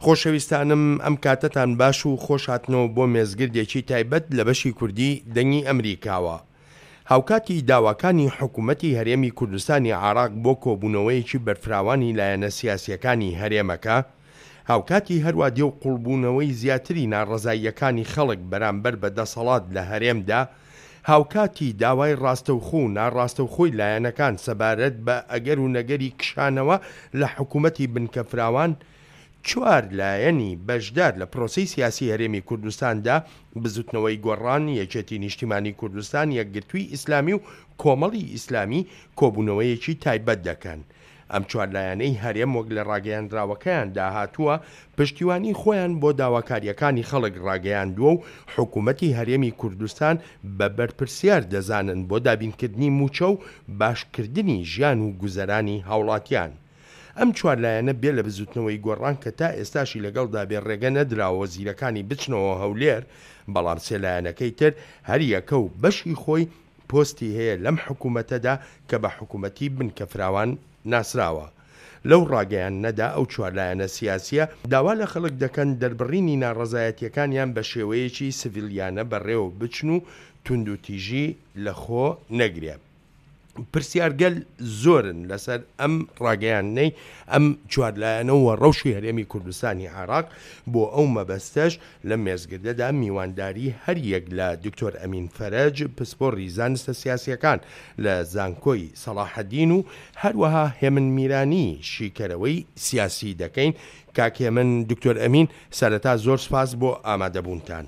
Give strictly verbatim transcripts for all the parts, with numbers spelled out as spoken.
خۆشەویستانم ئەم کاتتان باش و خۆش هاتنەوە بۆ مێزگردێکی تایبەت لە بەشی کوردی دەنگی ئەمریکاوە. هاوکاتی داواکانی حکوومەتی هەرێمی کوردستانی عێراق بۆ کۆبوونەوەیەکی بەرفراوانی لایەنە سیاسیەکانی هەرێمەکە، هاوکاتی هەروە دێو قوڵبوونەوەی زیاتری ناڕەزاییەکانی خەڵک بەرامبەر بە دەسەڵات لە هەرێمدا، هاوکاتی داوای ڕاستەوخۆ و ناڕاستەوخۆی لایەنەکان سەبارەت بە ئەگەر و نەگەری کشانەوە لە حکوومەتی بنکەفراوان، چوار لایەنی بەشدار لە پرۆسەی سیاسی هەرێمی کوردستاندا بزوتنەوەی گۆڕان، یەکێتی نیشتیمانی کوردستان، یەکگرتووی ئیسلامی و کۆمەڵی ئیسلامی کۆبوونەوەیەکی تایبەت دەکەن. ئەم چوار لایەنەی هەرێم وەک لە ڕاگەیاندراوەکەیان داهاتووە پشتیوانی خۆیان بۆ داواکاریەکانی خەڵک ڕاگەیاندووە و حکوومەتی هەرێمی کوردستان بە بەرپرسیار دەزانن بۆ دابینکردنی موچە و باشکردنی ژیان و گوزەرانی هاوڵاتیان. ئەم چوار لایەنە بێ لە بزوتنەوەی گۆڕان کە تا ئێستاشی لەگەڵدا بێ ڕێگە نەدراوە وەزیرەکانی بچنەوە هەولێر، بەڵام سێ لایەنەکەی تر هەر یەکە و بەشی خۆی پۆستی هەیە لەم حکوومەتەدا کە بە حکوومەتی بنکەفراوان ناسراوە. لەو ڕاگەیان نەدا ئەو چوار لایەنە سیاسیە داوا لە خەڵک دەکەن دەربڕینی ناڕەزایەتیەکانیان بە شێوەیەکی سڤیلیانە بەڕێوە بچن و توند و تیژی لەخۆ نەگرێ. پرسیارگەل زۆرن لەسەر ئەم ڕاگەیانەی ئەم چوارلایەنەوە ڕەوشی هەرێمی کوردستانی عێراق بۆ ئەو مەبەستەش لە مێزگردەدا میوانداری هەر یەک لە دکتۆر ئەمین فەرەج، پسپۆڕی زانستە سیاسیەکان لە زانکۆی سەلاحەدین و هەروەها هێمن میرانی شیکەرەوەی سیاسی دەکەین. کاکێمن دکتۆر ئەمین، سەرەتا زۆر سپاس بۆ ئامادەبوونتان.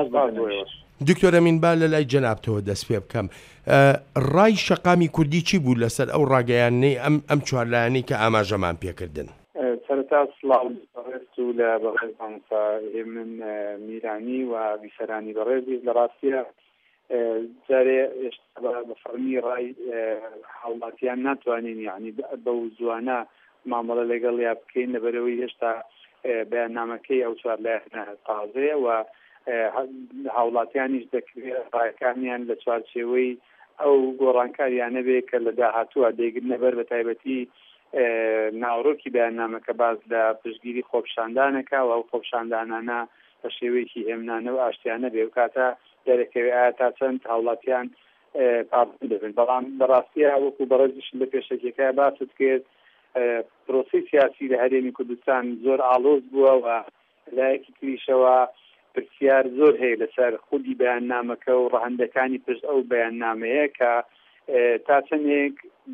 دکتۆر ئەمین، با لە لای جەنابتەوە دەست پێ بکەم. ڕای شەقامی کوردی چی بوو لەسەر ئەو ڕاگەیانەی ئەم ئەم چوارلایەنەی کە ئاماژەمان پێکردن؟ سەرەتا سڵاو بەڕێز و لە بەڕێز مامۆستا هێمن میرانی و بیسەرانی بەڕێزی لە ڕاستیە جارێ ئێشتا بە فەرمی ڕای هاوڵاتیان ناتوانین یعنی بەو زوانە مامەڵە لەگەڵ یا بکەین لەبەرەوەی هێشتا بەیاننامەکەی ئەو چوارلایەنە تازەیە و هاوڵاتیانیش دەکرێت ڕایەکانیان لە چوارچێوەی ئەو گۆڕانکاریانە بێ کە لە داهاتووە دەیگرنە بەر بە تایبەتی ناوڕۆکی بەیاننامەکە باز لە پشتگیری خۆپشاندانەکە و ئەو خۆپشاندانانە بە شێوەیەکی هێمنانە و ئاشتیانە بێ و کاتە دەرەکەوێت ئایا تا چەند هاوڵاتیان پابند دەبن. بەڵام بەڕاستیە وەکو بەڕێزیش لە پێشەکەەکە باست کرد پرۆسی سیاسی لە هەرێمی کوردستان زۆر ئاڵۆز بووە و لایەکی تریشەوە پرسیار زۆر هەیە لەسەر خودی بەیاننامەکە و ڕەهەندەکانی پشت ئەو بەیاننامەیە کە تا چەندێک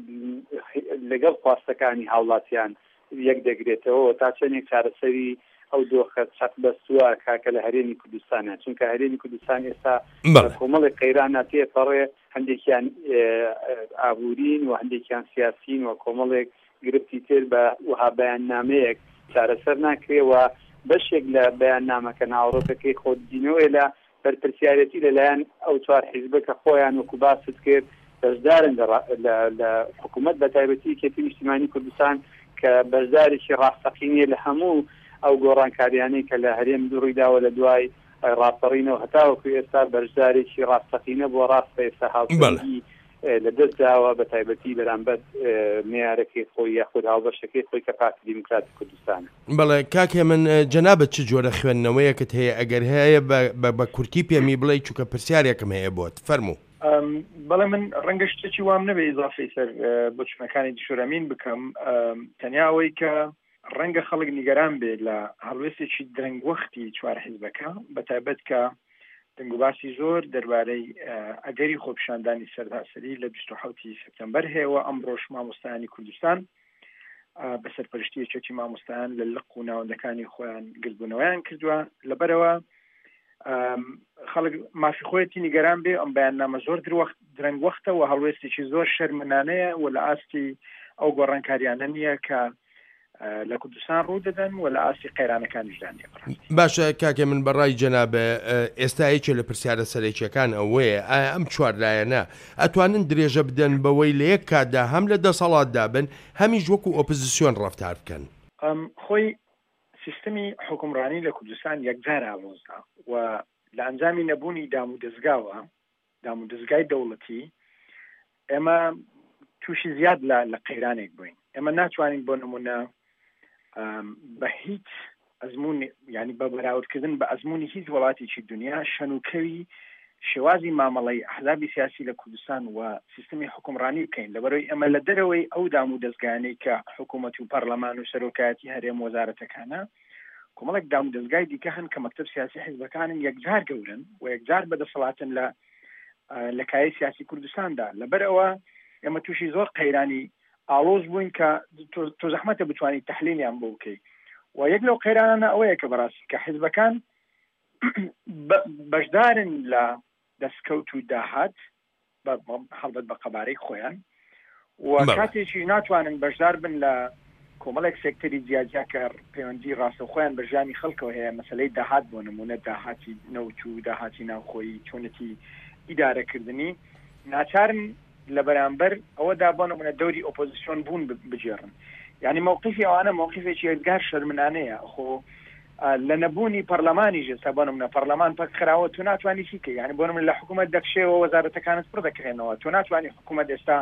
لەگەڵ خواستەکانی هاوڵاتیان یەک دەگرێتەوە تا چەندێک چارەسەری ئەو دۆخە چەق بەستووە کاکە لە هەرێمی کوردستانە، چونکە هەرێمی کوردستان ئێستا کۆمەڵێک قەیرانە تێپەڕێ، هەندێکیان ئابوورین و هەندێکیان سیاسین و کۆمەڵێک گرفتی تر بە وها بەیاننامەیەک چارەسەر ناکرێەوە بەشێک لە بەیاننامەکە ناوڕۆکەکەی خۆدینەوەی لە بەرپرسیارەتی لەلایەن ئەو چوار حیزبەکە خۆیان وەکو باست کرد بەشدارن لە حکوومەت بە تایبەتی کێتی نیشتیمانی کوردستان کە بەشدارێکی ڕاستەقینیە لە هەموو ئەو گۆڕانکاریانەی کە لە هەرێم دووڕیداوە لە دوای ڕاستەڕینەوە هەتاوەکو ئێستا بەشدارێکی ڕاستەقینە بۆ ڕاستە ئێستا هاوسەنگی لە دەستداوە بە تایبەتی بەرامبەر معیارەکەی خۆی یاخود هاوبەشەکەی خۆی کە پارتی دیموکراتی کوردستانە. بەڵێ کاکێ من جەنابەت چ جۆرە خوێندنەوەیەکت هەیە؟ ئەگەر هەیە بە کورتی پێمی بڵێ چووکە پرسیارێکم هەیە بۆت، فەرموو. بەڵێ من ڕەنگە شتێکی وام نەبێ ئیزافەی سەر بۆچوونەکانی دکتۆر ئەمین بکەم، تەنیا ئەوەی کە ڕەنگە خەڵک نیگەران بێت لە هەڵوێستێکی درەنگ وەختی چوار حیزبەکە، بەتایبەت کە دەنگوباسی زۆر دەربارەی ئەگەری خۆپشاندانی سەرتاسەری لە بیست و حەوتی سەپتەمبەر هەیەوە ئەمڕۆژ مامۆستایانی کوردستان بە سەرپەرشتی یەکێتی مامۆستایان لە لق و ناوەندەکانی خۆیان گرتبوونەوەیان کردووە. لەبەرەوە خەڵک مافی خۆیەتی نیگەران بێ ئەم بەیاننامە زۆر درەنگ وەختە و هەڵوێستێکی زۆر شەرمنانەیە و لە ئاستی ئەو گۆڕانکاریانە نییە کە لە کوردستان ڕوو دەدەن و لە ئاسی قەیرانەکانیشدان. باشە کاکێ من بەڕای جەنابە ئێستایەکی لە پرسیارە سەرێکیەکان ئەوەیە ئایا ئەم چوارلایەنە ئەتوانن درێژە بدەن بەوەی لە یەک کاتدا هەم لە دەسەڵاتدا بن هەمیش وەکو ئۆپۆزیسیۆن ڕەفتار بکەن؟ خۆی سیستەمی حکومڕانی لە کوردستان یەکجار ئامۆزدا و لە ئەنجامی نەبوونی دام و دەستگاوە دام و دەستگای دەوڵەتی ئێمە تووشی زیاد لە قەیرانێک بووین. ئێمە ناتوانین بۆ نمونە بە هیچ ئەزمون ینی بە بەراوردکردن بە ئەزمموی هیچ وڵاتێکی دنیا شەنوکەوی شێوازی مامەڵی ئەحزابی سیاسی لە کوردستان و سیستمی حکومڕانی بکەین لەبەرەوەی ئەمە لە دەرەوەی ئەو دام و دەستگانەی کە حکوومەت و پەرلەمان و سەرۆکایەتی هەرێم وەزارەتەکانە کۆمەڵێک دام و دەستگای دیکە هەن کە مەکتەب سیاسی حیزبەکانن یەکجار گەورن و یەکجار بەدەسەڵاتن لە لە کای سیاسی کوردستاندا لەبەرەوە ئێمە تووشی زۆر قەیرانی ئاڵۆز بووین کە تۆ زەحمەتە بتوانیت تەحلیلیان بۆ بکەیت و یەک لەو قەیرانە ئەوەیە کە بەڕاستی کە حیزبەکان بەشدارن لە دەستکەوت و داهات هەڵبەت بە قەبارەی خۆیان و کاتێکی ناتوانن بەشدار بن لە کۆمەڵێک سێکتەری جیاجیا کە پەیوەندی ڕاستەخۆیان بەژانی خەڵکەوە هەیە مەسەلەی داهات بۆ نمونە داهاتی نەوت و داهاتی ناوخۆیی چۆنەتی ئیدارەکردنی ناچارن لە بەرامبەر ئەوەدا بۆ نمونە دەوری ئۆپۆزیسیۆن بوون بجێڕن یعنی مووقفی ئەوانە مووقفێکی یەکگار شەرمنانەیە خۆ لە نەبوونی پەرلەمانی ژێستا بۆ نمونە پەرلەمان پەک خراوە تو ناتوانانی چیکە یعنی بۆ نمونە لە حکوومەت دەکشێەوە وەزارەتەکانت پڕ دەکرێنەوە تو ناتوانانی حکوومەت ئێستا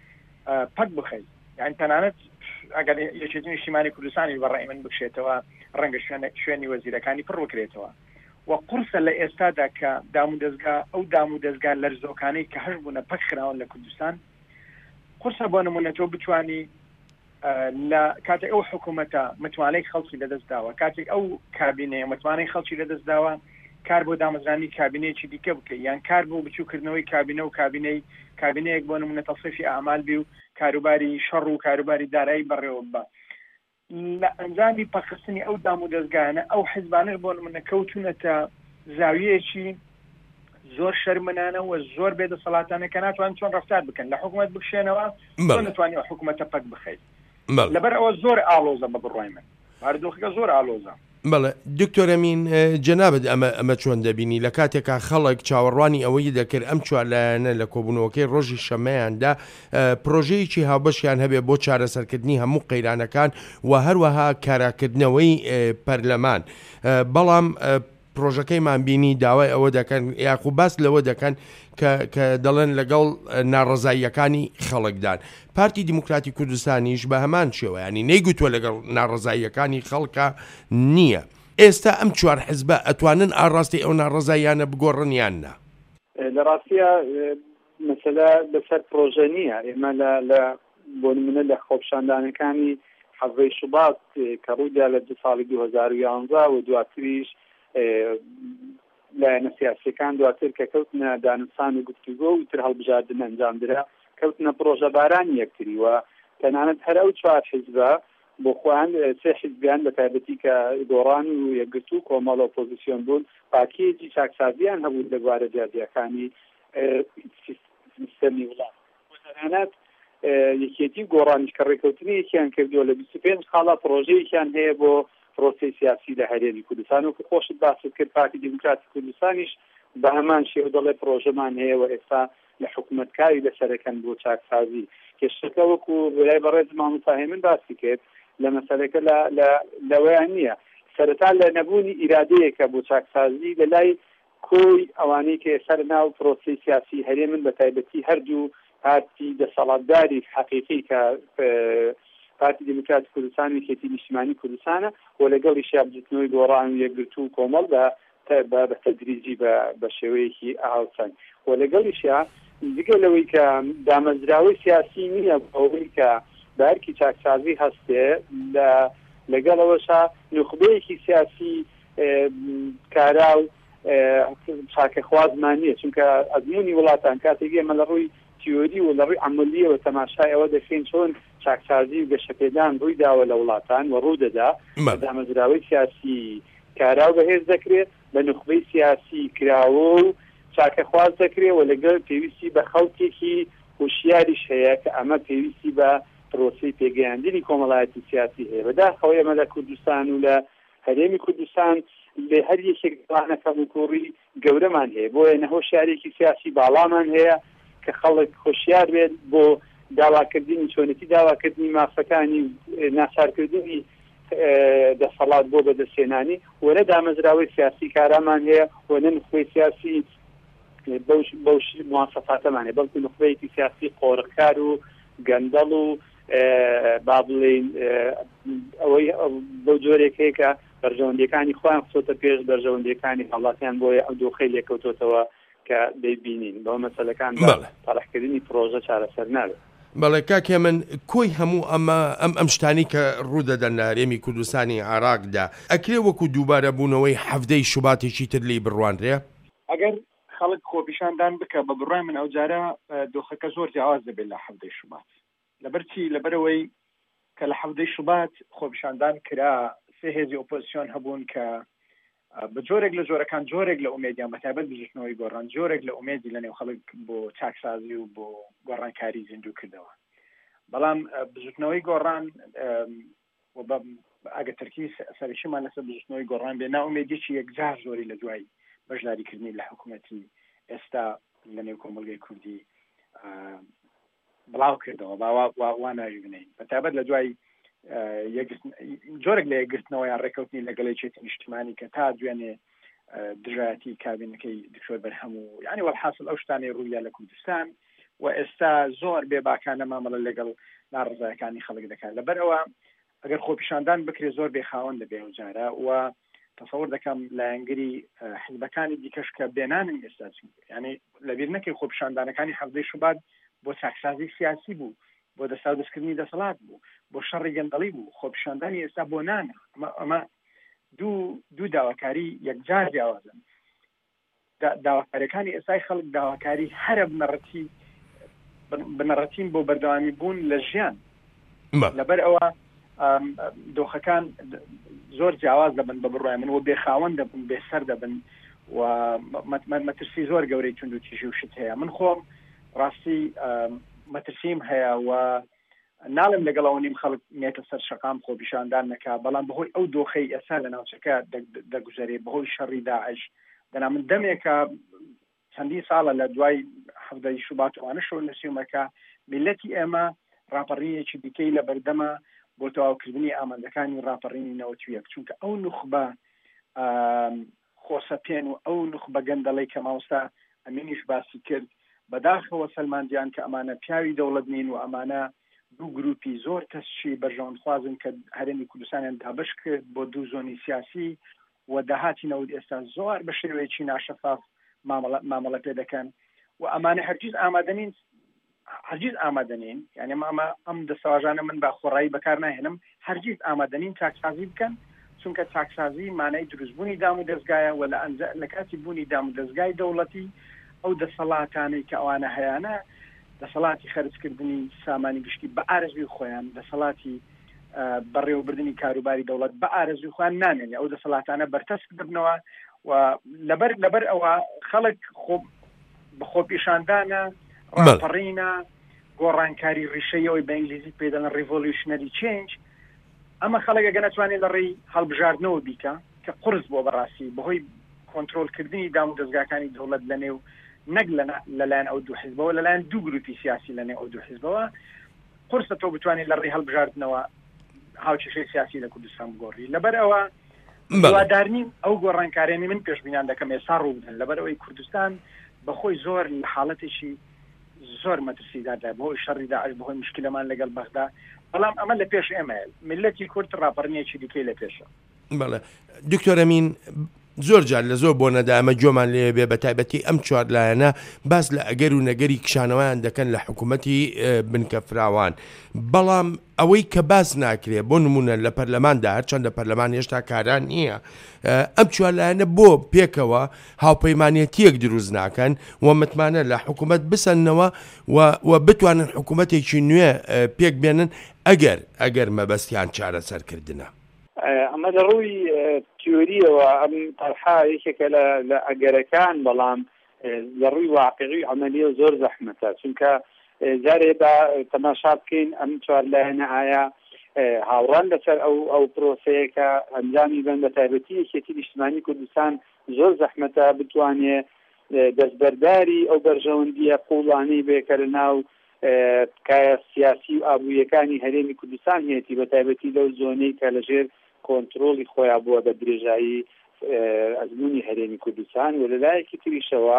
پەک بخەیت یعنی تەنانەت ئەگەر یەکێتی نیشتیمانی کوردستانی بەڕای من بکشێتەوە ڕەنگە شوێنی وەزیرەکانی پڕ بکرێتەوە و قورسە لە ئێستادا کە دام و دەستگا ئەو دام و دەستگا لەرزۆکانەی کە هەش بوونە پەک خراون لە کوردستان قورسە بۆ نمونە تۆ بتوانی لە کاتێک ئەو حکوومەتە متوانەی خەڵکی لەدەستداوە کاتێک ئەو کابینەیە متوانەی خەڵکی لەدەستداوە کار بۆ دامەزرانی کابینەیەکی دیکە بکەیت یان کار بۆ بچووکردنەوەی کابینە و کابینەی کابینەیەک بۆ نمونە تەصیفی ئەعمال بی و کاروباری شەڕ و کاروباری دارایی بەڕێوە بە لە ئەنجامی پەخستنی ئەو دام و دەستگانە ئەو حیزبانە بۆ نمونە کەوتونەتە زاویەیەکی زۆر شەرمنانە و زۆر بێدەسەڵاتانە کە ناتوانن چۆن ڕەفتار بکەن لە حکوومەت بکشێنەوە چۆن نتوانێت حکوومەتە پەک بخەیت لەبەر ئەوە زۆر ئالۆزە بە بڕای من هەردووخەکە زۆر ئالۆزە بەڵێ دکتۆر ئەمین جەنابەت ئەمە ئەمە چۆن دەبینی لە کاتێکا خەڵک چاوەڕوانی ئەوەی دەکرد ئەم چوارلایەنە لە کۆبوونەوەکەی ڕۆژی شەمەیاندا پرۆژەیەکی هاوبەشیان هەبێ بۆ چارەسەرکردنی هەموو قەیرانەکان و هەروەها کاراکردنەوەی پەرلەمان بەڵام پرۆژەکەیمان بینی داوای ئەوە دەکەن یاخو باس لەوە دەکەن کە دەڵێن لەگەڵ ناڕزاییەکانی خەڵکدان پارتی دیموکراتی کوردستانیش بە هەمان شێوە ینی نەیگوتووە لەگەڵ ناڕزاییەکانی خەڵکە نییە ئێستا ئەم چوار حیزبە ئەتوانن ئاڕاستی ئەو ناڕزاییانە بگۆڕن یان نا لە ڕاستیە مەسەلە لەسەر پرۆژە نییە ئێمە لە بۆ نمونە لە خۆپشاندانەکانی حەزبەی شوبات کە ڕوویدا لە دو ساڵی دوو هەزار و یانزە و دواتریش لایەنە سیاسیەکان دواتر کە کەوتنە دانووسان و گفتوگۆ و تر هەڵبژاردن ئەنجامدرا کەوتنە پرۆژە بارانی یەکتری و تەنانەت هەر ئەو چوار حیزبە بۆ خۆیان سێ حیزبیان بە تایبەتی کە گۆڕان و یەکگرتو و کۆمەڵ ئۆپۆزیسیۆن بوون پاکێجی چاکسازیان هەبوو لە بوارە جیاجیەکانی سیستەمی وڵات تەنانەت یەکێتی گۆڕانیش کە ڕێکەوتنەیەکیان کردووە لە بیست و پێنج خاڵە پرۆژەیەکیان هەیە بۆ پرۆسی سیاسی لە هەرێمی کوردستان و کە خۆشت باست کرد پارتی دیموکراتی کوردستانیش بە هەمان شێوە دەڵێ پرۆژەمان هەیە و ئێستا لە حکوومەتکاری لەسەرەکەن بۆ چاکسازی کێشەکە وەکو بەلای بەڕێز مامۆستا من باسی کرد لە مەسەلەکە لەوەیان نییە سەرەتا لە نەبوونی ئیرادەیەکە بۆ چاکسازی لە لای کۆی ئەوانەی کە ئێستا ناو پرۆسی سیاسی هەرێمن بە تایبەتی هەردوو پارتی دەسەڵاتداری حەقیقی کە پارتی دیموکراتی کوردستان و یەکێتی نیشتیمانی کوردستانە و لەگەڵ شابجتنەوەی گۆڕان و یەکگرتو و کۆمەڵ بە تەدریجی بە شێوەیەکی ئاوچەند و لەگەڵیشیا دیگە لەوەی کە دامەزراوەی سیاسی نییە ئەوەی کە بارکی چاکسازی هەستێ لەگەڵەوەشا نخبەیەکی سیاسی کارا و چاکەخوازمان نییە چونکە ئەزمموی وڵاتان کاتێک ئێمە لە ڕووی تیۆری و لە ڕووی عەمەلیەوە تەماشای ئەوە دەکەین چۆن چاکسازی و گەشەپێدان ڕووی داوە لە وڵاتان و ڕوو دەدا دامەزراوەی سیاسی کارا و بەهێز دەکرێت بە نخبەی سیاسی کراوە و چاکەخواز دەکرێت و لەگەڵ پێویستی بە خەڵکێکی هوشیاریش هەیە کە ئەمە پێویستی بە پرۆسی پێگەیاندنی کۆمەڵایەتی سیاسی هەیە بەداخەوە ئێمە لە کوردستان و لە هەرێمی کوردستان لێ هەر یەکێکوانەکە وکۆڕی گەورەمان هەیە بۆیە نەهۆشیارێکی سیاسی باڵامان هەیە کە خەڵک هۆشیار بێت بۆ داواکردنی چۆنەتی داواکردنی مافەکانی ناسارکردنی دەسەڵات بۆ بەدەستێنانی وەرە دامەزراوەی سیاسی کارامان هەیە وەنە نخبەی سیاسی بەوش مواسەفاتەمان هەیە بەڵکو نخبەیەکی سیاسی قۆڕکار و گەندەڵ و با بڵێن ئەوەی بەو جۆرێک هەیە کە بەرژەوەندەکانی خۆیان خۆتە پێش بەرژەوەندەکانی هەڵاتیان بۆیە ئەو دۆخەی لێکەوتۆتەوە کە دەیبینین بەو مەسەلەکان پاڕەحکردنی پرۆژە چارەسەر نابێت. بەڵێ کاکێ من کۆی هەموو ئەمە ئەم ئەم شتانی کە ڕوودەدەن لە هەرێمی کوردستانی عێراقدا ئەکرێ وەکو دووبارە بوونەوەی هەفتەی شوباتێکی تر لی بڕوانرێ؟ ئەگەر خەڵک خۆپیشاندان بکە بە بڕای من ئەو جارە دۆخەکە زۆر جیاواز دەبێت لە هەفتەی شوبات. لەبەرچی لەبەرەوەی کە لە هەفتەی شوبات خۆپیشاندان کرا سێ هێزی ئۆپۆزیسیۆن هەبوون کە بە جۆرێک لە جۆرەکان جۆرێک لە ئومێدیان بەتایبەت بژێتنەوەی گۆڕان جۆرێک لە ئومێدی لە نێو خەڵک بۆ چاکسازی و بۆ گۆڕانکاری زیندوو کردەوە. بەڵام بژێتنەوەی گۆڕان ئەگە تەرکی سەرشیمان لەسەر بژێتنەوەی گۆڕان بێ ناومێدیی یەکجار زۆری لە دوای بەشداریکردنی لە حکوومەتی ئێستا لە نێو کۆمەلگەی کوردی بڵاو کردەوە وا ناوی بنین بەتایبەت لە دوای جۆرێک لە یەکگرتنەوە یان ڕێکەوتنی لەگەڵێکێتی نیشتیمانی کە تا دوێنێ دژایەتی کابینەکەی دکتۆر بەرهەم و یعنی وەڵحاصل ئەو شتانەی ڕوویە لە کوردستان و ئێستا زۆر بێباکانە مامەڵە لەگەڵ ناڕزایەکانی خەڵک دەکات. لەبەرەوە ئەگەر خۆپیشاندان بکرێ زۆر بێخاوەن دەبێ ئەو جارە و تەسەوڕ دەکەم لایەنگری حیزبەکانی دیکەش کە بێنانن ئێستا یعنی لەبیر نەکەی خۆپیشاندانەکانی هەفتەی شوبات بۆ چاکسازی سیاسی بوو، بۆ دەسەڵاتدەستکردنی دەسەڵات بوو، بۆ شەڕی گەندەڵی بوو. خۆپیشاندانی ئێستا بۆ نانە. ئەمە دوو دوو داواکاری یەکجار جیاوازن. داواکاریەکانی ئێستای خەڵک داواکاری هەرە بنەڕەتی بنەڕەتین بۆ بەردەوامی بوون لە ژیان. لەبەر ئەوە دۆخەکان زۆر جیاواز دەبن بە بڕای من و بێخاوەن دەبن بێسەر دەبن و مەترسی زۆر گەورەی تونند و تیژی و شت هەیە. من خۆم ڕاستی مەترسیم هەیە و ناڵم لەگەڵەوە نیم خەڵک نێتە سەر شەقام خۆپیشاندان نەکا، بەڵام بەهۆی ئەو دۆخەی ئێستا لە ناوچەکە دەگوزارێ بەهۆی شەڕی داعش دەنا من دەمێکە چەندی ساڵە لە دوای هەفتەی شوبات وانە شۆ نووسیومەکە میلەتی ئێمە ڕاپەڕینێکی دیکەی لە بەردەمە بۆ تەواوکردنی ئامادەکانی ڕاپەڕینی نەوەتویەک، چونکە ئەو نوخبە خۆسەپێن و ئەو نوخبە گەندەڵی کە ماوەستا ئەمینیش باسی کرد بەداخەوە سەلماندیان کە ئەمانە پیاوی دەوڵەت نین و ئەمانە دوو گروپی زۆر کەسشی بەرژەوەند خوازن کە هەرێمی کوردستانیان دابش کرد بۆ دوو زۆنی سیاسی و داهاتینەوە ئێستا زۆر بە شێوەیەکی ناشەفاف مامەڵە پێ دەکەن و ئەمانە هەرگیز ئامادەنین هەرگیز ئامادەنین یعنی ئەمە ئەم دەسەواژانە من با خۆڕایی بەکار ناهێنم هەرگیز ئامادەنین چاکسازی بکەن، چونکە چاکسازی مانای دروستبوونی دام و دەستگایە و لە کاتی بوونی دام و دەستگای دەوڵەتی ئەو دەسەڵاتانەی کە ئەوانە هەیەە دەسەڵاتی خەرجکردنی سامانی گشتی بە ئارەزوی خۆیان دەسەڵاتی بەڕێوەبردننی کاروباری دەوڵەت بە ئارەزوی خۆیان نامێنێ ئەو دەسەڵاتانە بەرتەسک ببنەوە و لەبەر لەبەر ئەوە خەڵک بە خۆپیشاندانە ڕاپەڕینە گۆڕانکاری ڕیشەیەوەی بە ئینگلیزی پێ دەڵێن ریڤۆلیوشنەری چێنج ئەمە خەڵک ئەگە نەتوانێت لە ڕێی هەڵبژاردنەوە بیکە کە قورس بۆ بەڕاستی بەهۆی کۆنترۆلکردنی دام و دەستگاکانی دەوڵەت لە نێو نەک لەلایەن ئەو دوو حیزبەوە لەلایەن دوو گروپی سیاسی لە نێو ئەو دوو حیزبەوە قورسە تۆ بتوانێت لە ڕێی هەڵبژاردنەوە هاوچەشەی سیاسی لە کوردستان بگۆڕی. لەبەر ئەوە دوادارنیم ئەو گۆڕانکارێنی من پێشبینیان دەکەم ئێستا ڕوو بدەن لەبەر ئەوەی کوردستان بەخۆی زۆر لە حاڵەتێکی زۆر مەترسیدادا بەهۆی شەڕی داعش بەهۆی مشکلەمان لەگەڵ بەغدا، بەڵام ئەمە لە پێش ئێمە میلەتی کورد ڕاپەڕینێکی دیکەی لە پێشە. بەڵێ دکتۆر ئەمین زۆر جار لە زۆر بۆ نەدامە جۆمان لێ بێ بە تایبەتی ئەم چوار لایەنە باس لە ئەگەر و نەگەری کشانەوەیان دەکەن لە حکوومەتی بنکە فراوان، بەڵام ئەوەی کە باس ناکرێ بۆ نمونە لە پەرلەماندا هەرچەندە پەرلەمان هێشتا کاران نییە ئەم چوار لایەنە بۆ پێکەوە هاوپەیمانێتیەک دروست ناکەن و متمانە لە حکوومەت بسەنەوە و بتوانن حکوومەتێکی نوێ پێک بێنن ئەگەر ئەگەر مەبەستیان چارەسەرکردنە. ئەمە لە ڕووی تیۆریەوە ئەم تەرحا یەکێکە لە ئەگەرەکان، بەڵام لە ڕووی واقعی عەمەلیە زۆر زەحمەتە، چونکە جارێ بە تەماشا بکەین ئەم چوار لایەنە ئایا هاوڕان لەسەر ئەو ئەو پرۆسەیەکە ئەنجامی بن بە تایبەتی یەکێتی نیشتیمانی کوردستان زۆر زەحمەتە بتوانێت دەستبەرداری ئەو بەرژەوەندیە قوڵانەی بێکە لە ناو تکایە سیاسی و ئابوویەکانی هەرێمی کوردستان هەیەی بە تایبەتی لەو زۆنەی کە لەژێر کۆنترۆڵی خۆیان بووە بە درێژایی ئەزمموی هەرێمی کوردستان و لەلایەکی تریشەوە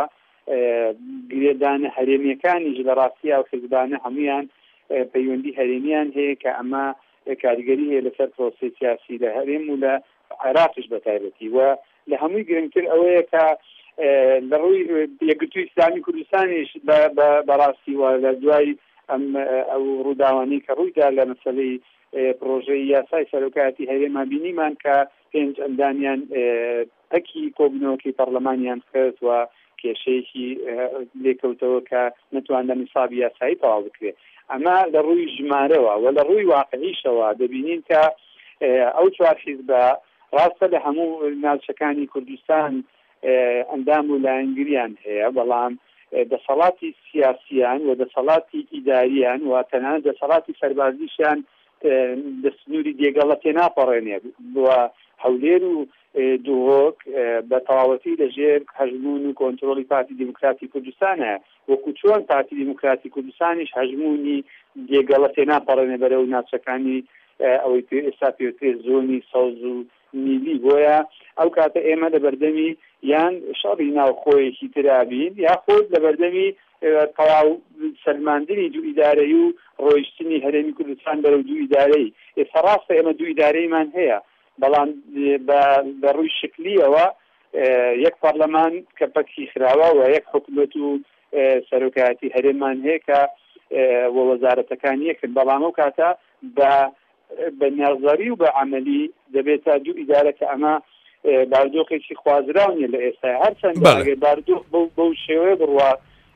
گرێدانە هەرێمیەکانیش لە ڕاستیە و حیزبانە هەمویان پەیوەندی هەرێمیان هەیە کە ئەمە کاریگەری هەیە لەسەر پرۆسەی سیاسی لە هەرێم و لە عێراقیش بەتایبەتی و لە هەمووی گرنگتر ئەوەیە کە لە ڕووی یەکگرتووی ئیسلامی کوردستانیش بەڕاستی وە لە دوای ئەم ئەو ڕووداوانی کە ڕوویدا لە مەسەلەی پرۆژەی یاسای سەرۆکایەتی هەرێما بینیمان کە پێنج ئەندامیان ئەکی کۆبنەوەکی پەرلەمانیان کرد و کێشەیەکی لێکەوتەوە کە نەتوانن نیسابی یاسایی تەواو بکرێت. ئەمە لە ڕووی ژمارەوە و لە ڕووی واقعیشەوە دەبینین کە ئەو چوار حیزبە ڕاستە لە هەموو ناوچەکانی کوردستان ئەندام و لایەنگریان هەیە، بەڵام دەسەڵاتی سیاسیان و دەسەڵاتی ئیداریان و تەنانەت دەسەڵاتی سەربازیشیان دەستنووری دێگەڵە تێناپەڕێنێ بووە هەولێر و دووهۆک بە تەواوەتی لەژێر هەژمون و کۆنترۆلی پارتی دیموکراتی کوردستانە، وەکو چۆن پارتی دیموکراتی کوردستانیش هەژمونی دێگەڵە تێناپەڕێنێ بەرەو ناوچەکانی ئەوەی ئێستا پێوترێ زۆنی سەوز و میلی. بۆیە ئەو کاتە ئێمە لە بەردەمی یان شەڕی ناوخۆیەکی ترابین یا خۆت لە بەردەمی تەواو سەلماندنی دوو ئیدارەی و ڕۆیشتنی هەرێمی کوردستان بەرەو دوو ئیدارەی. ئێستا ڕاستە ئێمە دوو ئیدارەیمان هەیە، بەڵام بە ڕووی شکلیەوە یەک پەرلەمان کە پەکی خراوە و یەک حکومەت و سەرۆکایەتی هەرێممان هەیە کە وەزارەتەکان یەکن، بەڵام ئەو کاتە بە بە نێڕزەری و بە عەمەلی دەبێتە دوو ئیدارە کە ئەمە باردۆخێکی خوازراونیە لە ئێستا. هەرچەندە ئەگەر باردۆخ بەو شێوەیە بڕوا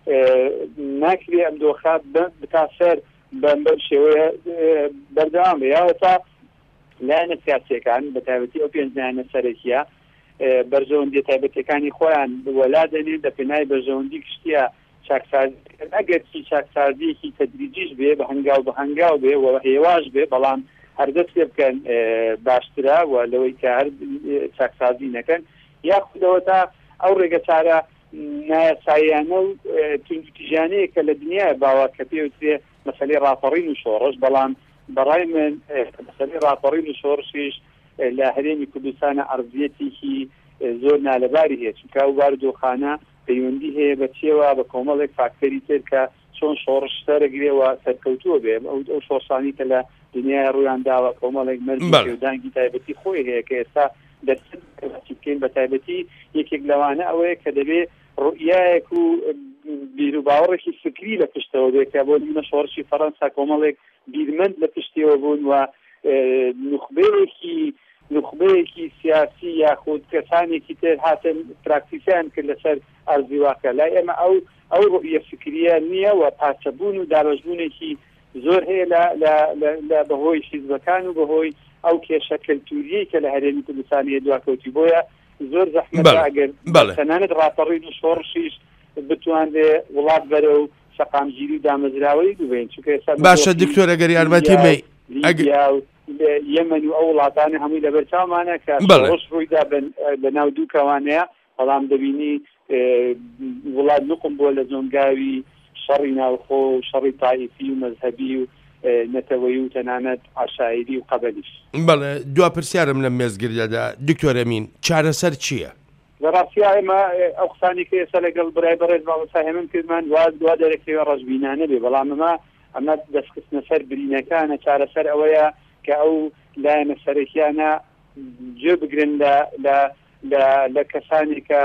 ناکرێ ئەم دۆخە بتا سەر بەم شێوەیە بەردەوام بێ، یاوە تا لایەنە سیاسیەکان بەتایبەتی ئەو پێنج لایەنە سەرەکیە بەرژەوەندی تایبەتیەکانی خۆیان وەلا دەنێن لە پێناوی بەرژەوەندی کشتیە چاکسازی. ئەگەر چی چاکسازیەکی تەدریجیش بێ بە هەنگاو بە هەنگاو بێ و هێواش بێ، بەڵام هەردەست پێ بکەن باشترا و لەوەی کە هەر چاکسازی نەکەن، یاخودەوە تا ئەو ڕێگە چارە نایاساییانە و توندوتیژانەیە کە لە دنیای باوە کە پێوترێ مەسەلەی ڕاپەڕین و شۆڕش، بەڵام بەڕای من مەسەلەی ڕاپەڕین و شۆڕشیش لە هەرێمی کوردستانە عەرزیەتێکی زۆر نالەباری هەیە، چونکە ئەو باردۆخانە پەیوەندی هەیە بە چێوە بە کۆمەڵێک فاکتەری تر کە چۆن شۆڕش سەرەگرێەوە سەرکەوتووە بێ. ئەو شۆڕشانی کە لە دنیای ڕوویان داوە کۆمەڵێک مەرج دانگی تایبەتی خۆی هەیە کە ئێستا دەرسەت بکەین. بە تایبەتی یەکێک لەوانە ئەوەیە کە دەبێ ڕوئیایەک و بیر و باوەڕێکی فکری لە پشتەوە بێت کە بۆ نیمە شۆڕشی فەڕەنسا کۆمەڵێک بیرمەند لە پشتیەوە بوون و نوخبەیەکی نوخبەیەکی سیاسی یاخود کەسانێکی تر هاتن پراکتیسیان کرد لەسەر ئەرزی واقع. لای ئێمە ئەو ئەو ڕوئیە فکریە نییە و پارچەبوون و دابەشبوونێکی زۆر هەیە لە بەهۆی حیزبەکان و بەهۆی ئەو کێشە کەلتوریەی کە لە هەرێمی کوردستانی دواکەوتی. بۆیە زۆر زەحمەتە ئەگەر تەنانەت ڕاپەڕین و شۆڕشیش بتوانێ وڵات بەرە و سەقامگیری و دامەزراوەی ببین. باشە دکتۆر ئەگەر یارمەتی مەی یەمەن و ئەو وڵاتانی هەمووی لەبەر چاومانە کە شۆڕش ڕوویدا بە ناو دوو کەوانەیە، بەڵام دەبینی وڵات نوقم بووە لە زۆنگاوی شەڕی ناوخۆ و شەڕی تایفی و مەذهەبی و نەتەوەی و تەنانەت عەشایری و قەبەلیش. بەڵێ دوا پرسیارم لەم مێزگردەدا دکتۆر ئەمین چارەسەر چییە؟ لە ڕاستی ئێمە ئەو قسانی کە ئێستا لەگەڵ برای بەڕێز باوەسا هێمن کردمان واز دوا دەرەکەوێ ڕەشبینانە بێ، بەڵام ئەمە ئەمە دەستخستنە سەر برینەکانە. چارەسەر ئەوەیە کە ئەو لایەنە سەرەکیانە گوێ بگرن لە کەسانی کە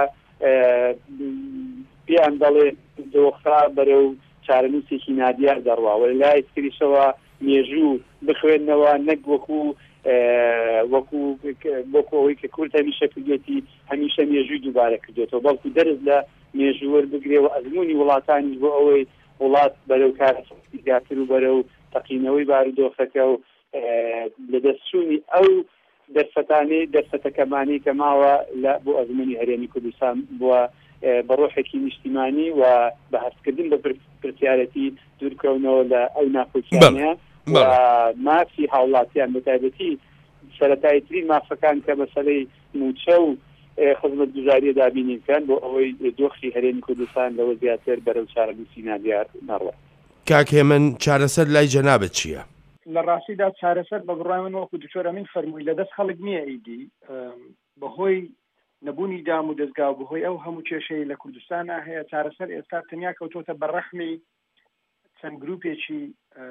پێیان دەڵێ دۆخرا بەرە و چارەنووسێکی نادیار دەڕواوە، لای تریشەوە مێژوو بخوێنەوە نەک وەکو وەکو وەکو ئەوەی کە کورد هەمیشە کردێتی هەمیشە مێژووی دووبارە کردێتەوە، بەڵکو دەرز لە مێژوو وەربگرێ و ئەزمموی وڵاتانی بۆ ئەوەی وڵات بەرەو کارەکەر و بەرەو تەقینەوەی بارودۆخەکە و لە دەستچوونی ئەو دەرفەتانەی دەرفەتەکەمانی کە ماوە لە بۆ ئەزمموی هەرێمی کوردستان بووە بەڕۆحێکی نیشتیمانی و بە هەستکردن بە پرسیارەتی دوورکەونەوە لە ئەو ناخۆچیانە و مافی هاوڵاتیان بەتایبەتی سەرەتاییترین مافەکان کە مەسەلەی موچە و خزمەت گوزاریە دابینینکەن بۆ ئەوەی دۆخی هەرێمی کوردستان لەوە زیاتر بەرەو چارەنووسی نادیار نەڕوە. کاک هێمن چارەسەر لای جەنابەت چییە؟ لە ڕاستیدا چارەسەر بە بڕای من وەکو دکتۆر ئەمین فەرمووی لەدەست خەڵک نییە ئیدی بەهۆی نەبوونی دام و دەستگا و بەهۆی ئەو هەموو کێشەی لە کوردستانە هەیە. چارەسەر ئێستا تەنیا کەوتۆتە بەڕەحمی چەند گروپێکی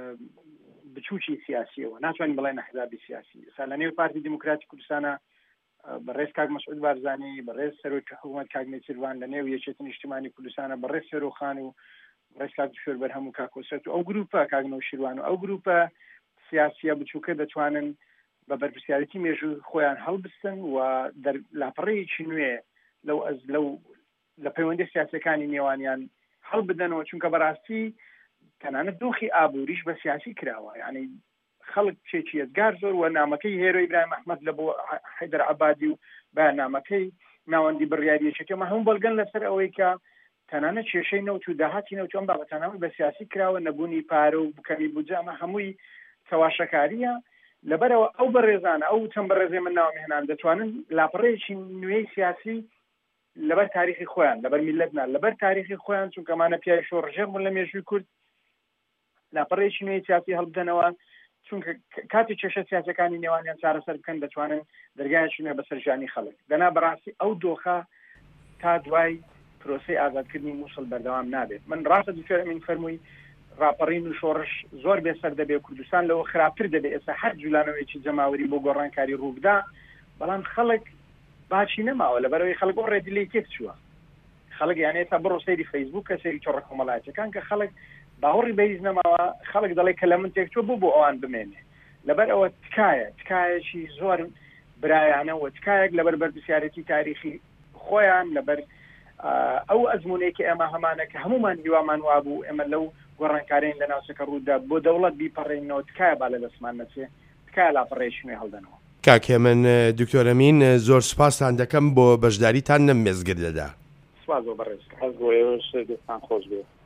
بچووکی سیاسیەوە، ناتوانین بڵێن ئەحزابی سیاسی. ئێستا لە نێو پارتی دیموکراتی کوردستانە بەڕێز کاک مەسعود بارزانی، بەڕێز سەرۆکی حکوومەت کاک نێچیروان لە نێو یەکێتی نیشتیمانی کوردستانە، بەڕێز سەرۆخان و بەڕێز کاک دکتۆر بەرهەم و کاک کۆسەت و ئەو گروپە کاک نەوشیروان و ئەو گروپە سیاسیە بچووکە دەتوانن بە بەرپرسیارەتی مێژووی خۆیان هەڵبستن و لاپەڕەیەکی نوێ لەو ئەز لەو لە پەیوەندی سیاسەکانی نێوانیان هەڵ بدەنەوە، چونکە بەڕاستی تەنانەت دۆخی ئابووریش بە سیاسی کراوە. یعنی خەڵک چێکی ئەزگار زۆر و نامەکەی هێرۆ ئیبراهیم ئەحمەد لە بۆ حەیدەر عەبادی و بەیاننامەکەی ناوەندی بڕیاریەکێتی ئەمە هەموو بەڵگەن لەسەر ئەوەی کە تەنانەت کێشەی نەوت و داهاتی نەوت ئەم بابەتانەوە بە سیاسی کراوە، نەبوونی پارە و بکەمی بودجە، ئەمە هەمووی تەواشەکاریە. لەبەرەوە ئەو بەڕێزانە ئەو چەند بەڕێزەی من ناوەم هێنان دەتوانن لاپەڕەیەکی نوێی سیاسی لەبەر تاریخی خۆیان، لەبەر میلەتنا، لەبەر تاریخی خۆیان، چونکە ئەمانە پیاوی شۆڕژێر بوون لە مێژووی کورد، لاپەڕەیەکی نوێی سیاسی هەڵبدەنەوە، چونکە کاتی کێشە سیاسەکانی نێوانیان چارەسەر بکەن دەتوانن دەرگایەکی نوێ بەسەر ژیانی خەڵک. دەنا بەڕاستی ئەو دۆخە تا دوای پرۆسەی ئازادکردنی مووسڵ بەردەوام نابێت. من ڕاستە دکتۆر ئەمین فەرمووی راپەڕین و شۆڕش زۆر بێسەر دەبێت، کوردستان لەوە خراپتر دەبێت. ئێستا هەر جوولانەوەیکی جەماوەری بۆ گۆڕانکاری ڕووبدا، بەڵام خەڵک باچی نەماوە لەبەرەوەی خەڵک بۆ ڕێدی لێ تێک چووە. خەڵک یانێ تا بڕۆ سەیری فەیسبووک کە سەیری چۆڕە کۆمەڵایەتەکان کە خەڵک باوەڕی بەهیچ نەماوە، خەڵک دەڵێ کە لە من تێک چووە بوو بۆ ئەوان بمێنێ. لەبەر ئەوە تکایە تکایەکی زۆر برایانەوە تکایەک لەبەر بەرپرسیارەتی تاریخی خۆیان، لەبەر ئەو ئەزمونەیەکە ئێمە هەمانە کە هەمومان هیوامان وابوو ئێمە لەو گۆڕانکارین لە ناوچەکە ڕوودا بۆ دەوڵەت بیپەڕێنەوە، تکایە با لە دەستمان نەچێ، تکایە لاپەڕێکی نوێ هەڵدەنەوە. کاکێ من دکتۆر ئەمین زۆر سوپاسان دەکەم بۆ بەشداریتان لەم مێزگردەدا. سوپاس بۆ بەڕێز. هەست بۆ ئێوەش دەستان خۆش بێت.